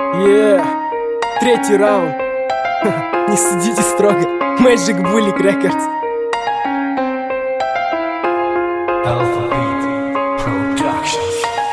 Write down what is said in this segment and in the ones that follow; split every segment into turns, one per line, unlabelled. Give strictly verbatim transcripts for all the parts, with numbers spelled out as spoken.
Yeah. Третий раунд. Не судите строго. Magic Bullet Records.
Alphabet Productions.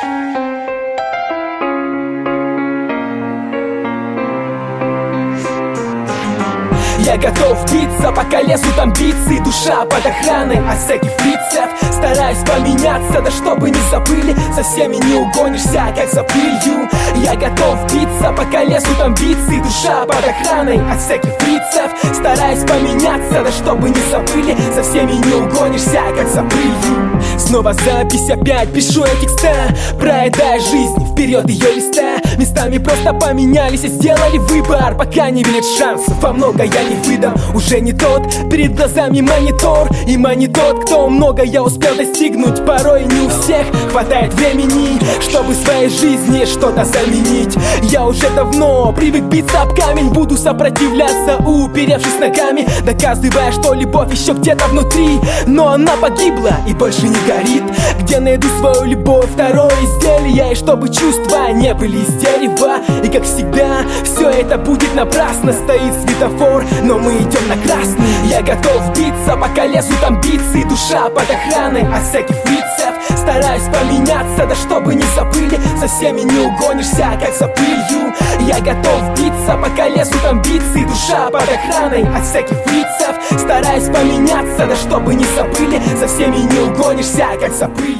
Я готов биться, пока лезут амбиции. Душа под охраной от всяких фрицев. Стараюсь поменяться, да чтобы не забыли. За всеми не угонишься, как за пылью. Я готов биться, пока лезут амбиции. Душа под охраной от всяких фрицев. Стараюсь поменяться, да чтобы не забыли. За всеми не угонишься, как за пылью. Снова запись опять, пишу я текста. Проедая жизнь, вперед ее листа. Местами просто поменялись и сделали выбор. Пока не видят шансов, во много я не выдам. Уже не тот, перед глазами монитор. И не тот, кто много я успел достигнуть. Порой не у всех хватает времени, чтобы в своей жизни что-то заменить. Я уже давно привык биться об камень. Буду сопротивляться, уперевшись ногами, доказывая, что любовь еще где-то внутри. Но она погибла и больше не горит. Где найду свою любовь, второе изделие. И чтобы чувства не были из дерева. И как всегда, все это будет напрасно. Стоит светофор, но мы идем на красный. Я готов биться, пока лезут амбиции. Душа под охраной от всяких фрицев. Стараюсь поменяться, да чтобы не забыли. За всеми не угонишься, как за пылью. Я готов биться, пока лезут амбиции. Душа под охраной от всяких фрицев. Стараюсь поменяться, да чтобы не забыли. За всеми не угонишься, как за пылью.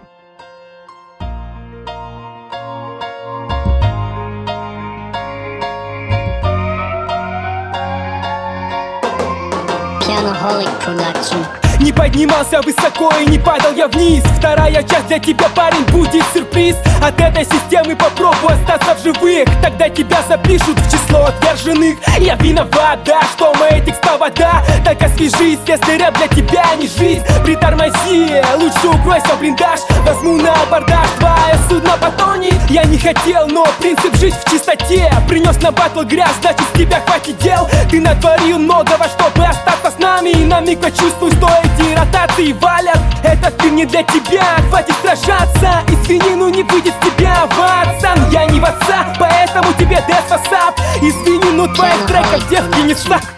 Pianoholic Production.
Не поднимался высоко и не падал я вниз. Вторая часть для тебя, парень, будет сюрприз. От этой системы попробуй остаться в живых. Тогда тебя запишут в число отверженных. Я виноват, да, что мои текста вода. Так освежись, если рэп для тебя не жизнь. Притормози, лучше укройся в блиндаж. Возьму на абордаж твое судно потонет. Я не хотел, но принцип жить в чистоте. Принес на батл грязь, значит с тебя хватит дел. Ты натворил многого, чтобы остаться с нами. И на миг почувствуй, что эти ротации валят. Этот фильм не для тебя, хватит сражаться. И свинину не выйдет с тебя, пацан. Я не в отца, поэтому тебе дэс васап. И свинину твоих треков девки не ста.